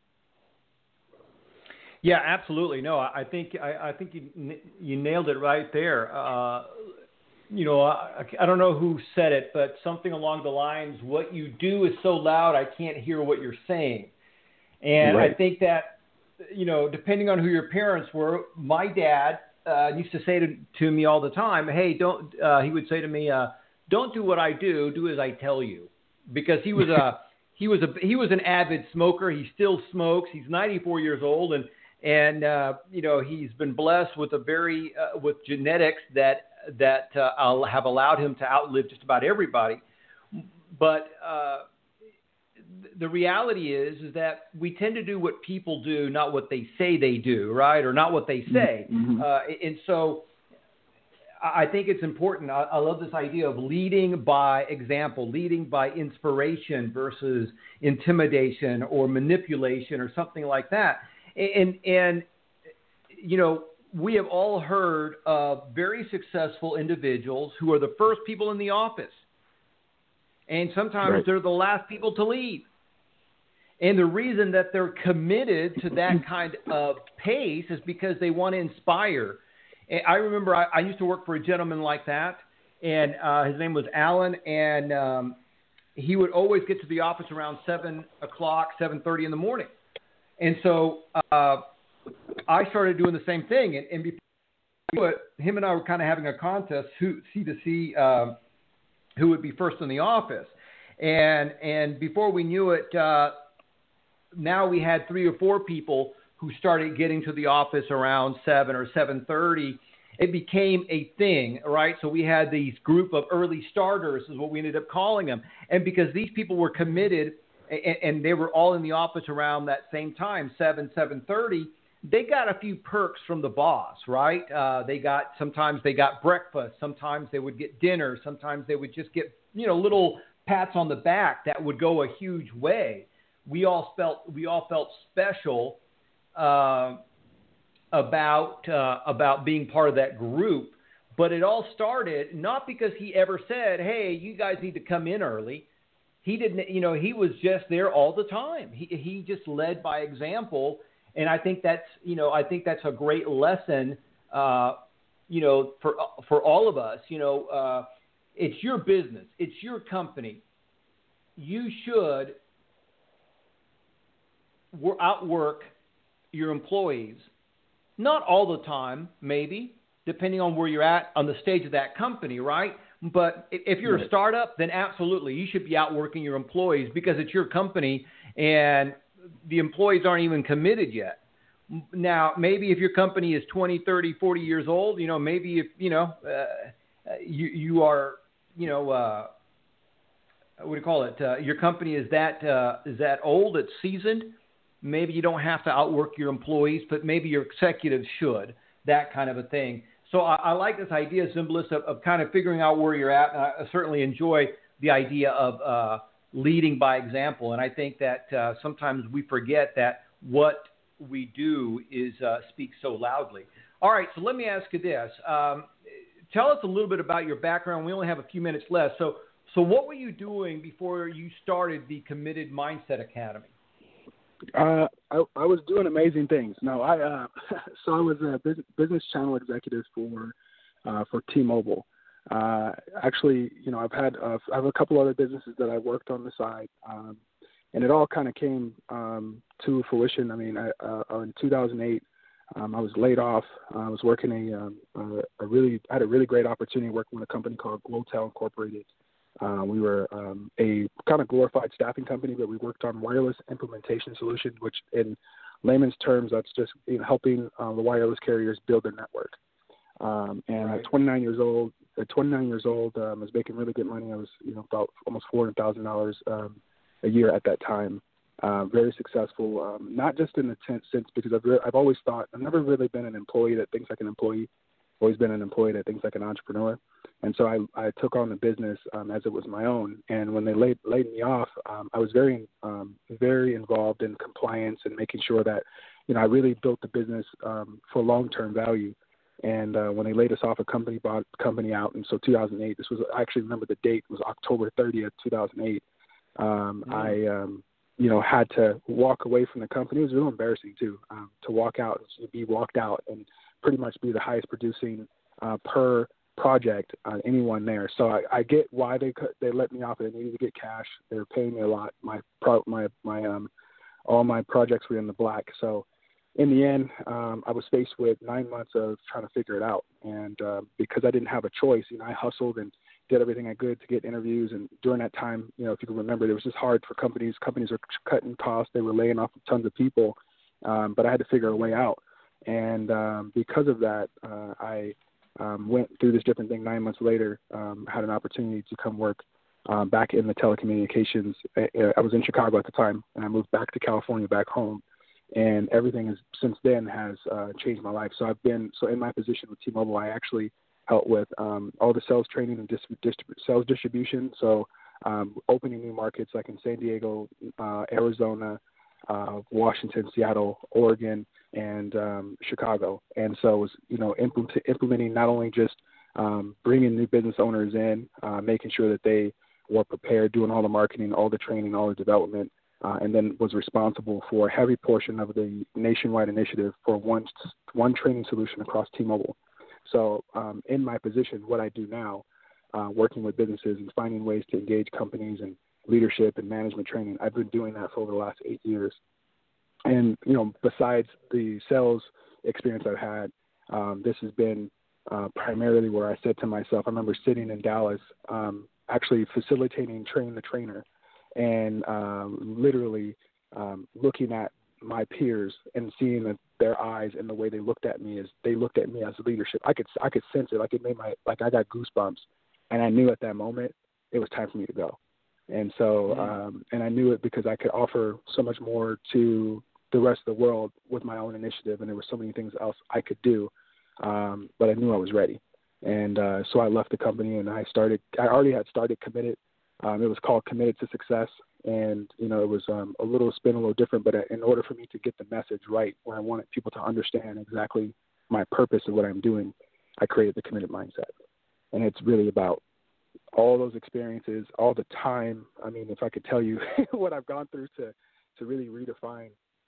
Yeah, absolutely. No, I think you nailed it right there. I don't know who said it, but something along the lines, what you do is so loud I can't hear what you're saying. And right. I think that, depending on who your parents were, my dad used to say to me all the time, hey, he would say to me, don't do what I do as I tell you. Because he was he was an avid smoker. He still smokes. He's 94 years old, and he's been blessed with with genetics that have allowed him to outlive just about everybody. But the reality is that we tend to do what people do, not what they say they do, right? Or not what they say. Mm-hmm. And so I think it's important. I love this idea of leading by example, leading by inspiration versus intimidation or manipulation or something like that. And we have all heard of very successful individuals who are the first people in the office. And sometimes right. they're the last people to leave. And the reason that they're committed to that kind of pace is because they want to inspire. And I remember I used to work for a gentleman like that, and his name was Alan, and he would always get to the office around 7 o'clock, 7:30 in the morning. And so I started doing the same thing. And before him and I were kind of having a contest to see who would be first in the office. And before we knew it, now we had 3 or 4 people who started getting to the office around 7 or 7:30. It became a thing, right? So we had these group of early starters is what we ended up calling them. And because these people were committed and they were all in the office around that same time, 7:30, they got a few perks from the boss, right? Sometimes they got breakfast. Sometimes they would get dinner. Sometimes they would just get, little pats on the back that would go a huge way. We all felt special about being part of that group, but it all started not because he ever said, "Hey, you guys need to come in early." He didn't, he was just there all the time. He just led by example, and I think that's a great lesson, for all of us. It's your business, it's your company. You should outwork your employees. Not all the time, maybe, depending on where you're at on the stage of that company, right? But if you're a startup, then absolutely, you should be outworking your employees because it's your company and the employees aren't even committed yet. Now, maybe if your company is 20, 30, 40 years old, maybe if, you are, what do you call it? Your company is that old, it's seasoned. Maybe you don't have to outwork your employees, but maybe your executives should, that kind of a thing. So I like this idea, Zimbalist, of kind of figuring out where you're at. And I certainly enjoy the idea of leading by example. And I think that sometimes we forget that what we do is speak so loudly. All right, so let me ask you this. Tell us a little bit about your background. We only have a few minutes left. So what were you doing before you started the Committed Mindset Academy? I was doing amazing things. No, I was a business channel executive for T-Mobile. Actually, I have a couple other businesses that I worked on the side, and it all kind of came to fruition. I mean, in 2008, I was laid off. I was working I had a really great opportunity working with a company called Glotel Incorporated. We were a kind of glorified staffing company, but we worked on wireless implementation solution, which in layman's terms, that's just helping the wireless carriers build their network. And Right. at 29 years old, I was making really good money. I was, about almost $400,000 a year at that time. Very successful, not just in the sense because I've always thought I've never really been an employee that thinks like an employee. Always been an employee that thinks like an entrepreneur. And so I took on the business as it was my own. And when they laid me off, I was very involved in compliance and making sure that, I really built the business for long-term value. And when they laid us off, a company bought the company out. And so 2008, I actually remember the date, it was October 30th, 2008. I had to walk away from the company. It was real embarrassing too, to walk out, to be walked out and pretty much be the highest producing per project anyone there. So I get why they let me off. They needed to get cash. They were paying me a lot. All my projects were in the black. So in the end, I was faced with 9 months of trying to figure it out. And because I didn't have a choice, I hustled and did everything I could to get interviews. And during that time, if you can remember, it was just hard for companies. Companies were cutting costs. They were laying off tons of people. But I had to figure a way out. And because of that, I went through this different thing 9 months later, had an opportunity to come work back in the telecommunications. I was in Chicago at the time, and I moved back to California, back home. And everything since then has changed my life. So in my position with T-Mobile, I actually helped with all the sales training and sales distribution. So opening new markets like in San Diego, Arizona, Washington, Seattle, Oregon, and Chicago. And so it was, implementing not only just bringing new business owners in, making sure that they were prepared, doing all the marketing, all the training, all the development, and then was responsible for a heavy portion of the nationwide initiative for one training solution across T-Mobile. So in my position, what I do now, working with businesses and finding ways to engage companies and leadership and management training, I've been doing that for over the last 8 years. And, besides the sales experience I've had, this has been primarily where I said to myself, I remember sitting in Dallas, actually facilitating Train the Trainer, and literally looking at my peers and seeing that their eyes and the way they looked at me as leadership. I could sense it. Like it made I got goosebumps, and I knew at that moment it was time for me to go. And so, and I knew it because I could offer so much more to the rest of the world with my own initiative, and there were so many things else I could do, but I knew I was ready. And so I left the company, and I already had started Committed. It was called Committed to Success, and, it was a little different, but in order for me to get the message right, where I wanted people to understand exactly my purpose of what I'm doing, I created the Committed Mindset. And it's really about all those experiences, all the time. I mean, if I could tell you what I've gone through to really redefine,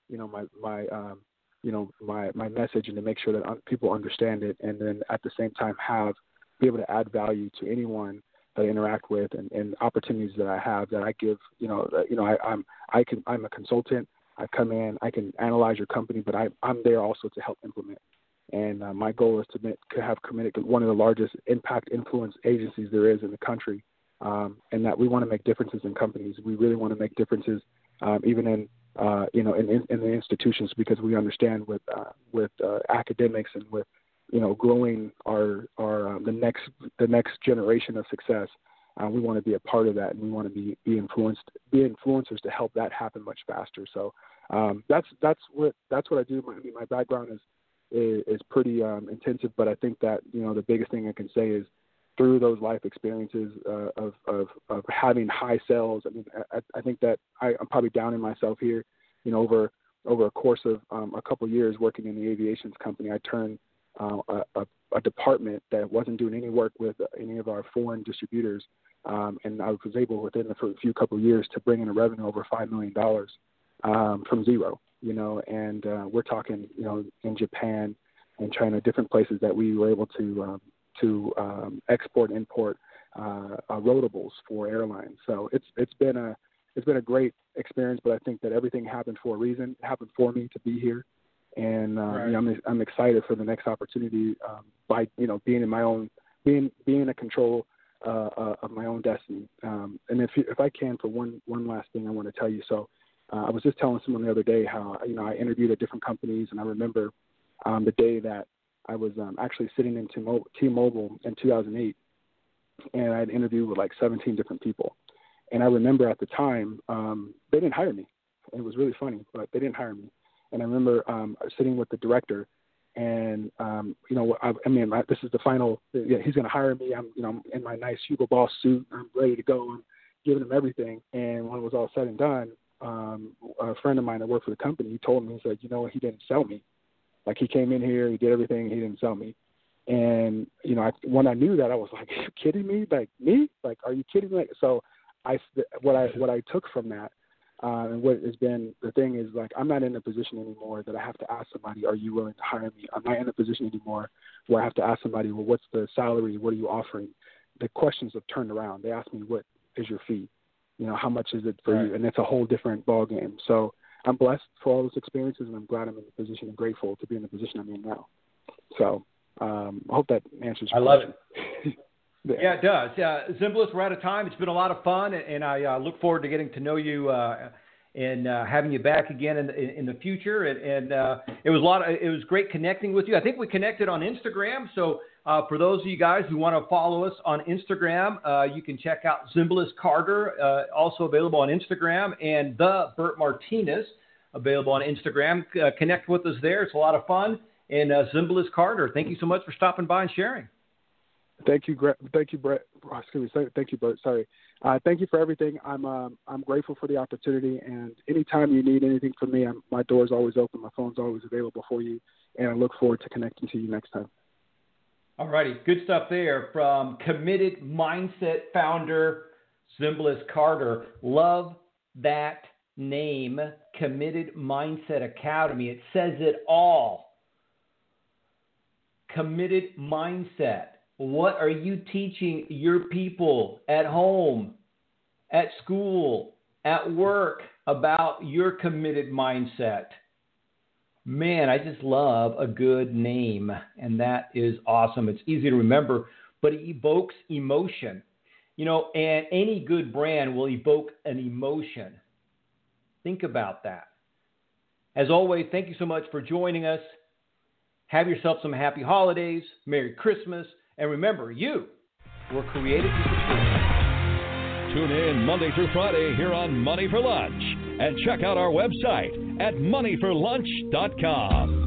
my message, and to make sure that people understand it, and then at the same time be able to add value to anyone that I interact with, and opportunities that I have that I give. I'm a consultant. I come in, I can analyze your company, but I'm there also to help implement. And my goal is to have Committed, one of the largest impact influence agencies there is in the country, and that we want to make differences in companies. We really want to make differences, even in the institutions, because we understand with academics and with growing the next generation of success. We want to be a part of that, and we want to be influencers to help that happen much faster. So that's what I do. My background is pretty intensive, but I think that the biggest thing I can say is through those life experiences of having high sales. I mean, I think that I'm probably downing myself here. Over a course of a couple of years working in the aviation company, I turned a department that wasn't doing any work with any of our foreign distributors, and I was able within the few couple of years to bring in a revenue over $5 million from zero. And we're talking in Japan and China, different places that we were able to to export and import rotables for airlines. So it's been a great experience, but I think that everything happened for a reason. It happened for me to be here, and right. you know, I'm excited for the next opportunity by being in my own being in control of my own destiny. And if I can, for one last thing I want to tell you. So I was just telling someone the other day how I interviewed at different companies, and I remember the day that I was actually sitting in T-Mobile in 2008, and I had interviewed with like 17 different people. And I remember at the time they didn't hire me. It was really funny, but they didn't hire me. And I remember sitting with the director. And this is the final. Yeah, he's going to hire me. I'm in my nice Hugo Boss suit. I'm ready to go. I'm giving him everything. And when it was all said and done, a friend of mine that worked for the company, he told me, he said, he didn't sell me. Like, he came in here, he did everything, he didn't sell me. And when I knew that, I was like, are you kidding me? Like, me? Like, are you kidding me? So what I took from that. And what has been the thing is, like, I'm not in a position anymore that I have to ask somebody, are you willing to hire me? I'm not in a position anymore where I have to ask somebody, well, what's the salary? What are you offering? The questions have turned around. They ask me, what is your fee? How much is it for you? And it's a whole different ball game. So I'm blessed for all those experiences, and I'm glad I'm in the position and grateful to be in the position I'm in now. So I hope that answers your question. I love it. Yeah, it does. Zimbalist, we're out of time. It's been a lot of fun, and I look forward to getting to know you and having you back again in the future. And it was great connecting with you. I think we connected on Instagram. So for those of you guys who want to follow us on Instagram, you can check out Zimbalist Carter, also available on Instagram, and the Bert Martinez, available on Instagram. Connect with us there. It's a lot of fun. And Zimbalist Carter, thank you so much for stopping by and sharing. Thank you, Brett. Thank you, Bert. Sorry. Thank you for everything. I'm grateful for the opportunity, and anytime you need anything from me, my door's always open. My phone's always available for you, and I look forward to connecting to you next time. All righty. Good stuff there from Committed Mindset founder Zimbalist Carter. Love that name, Committed Mindset Academy. It says it all. Committed Mindset. What are you teaching your people at home, at school, at work about your committed mindset? Man, I just love a good name, and that is awesome. It's easy to remember, but it evokes emotion. And any good brand will evoke an emotion. Think about that. As always, thank you so much for joining us. Have yourself some happy holidays. Merry Christmas. And remember, you were created to succeed. Tune in Monday through Friday here on Money for Lunch. And check out our website at moneyforlunch.com.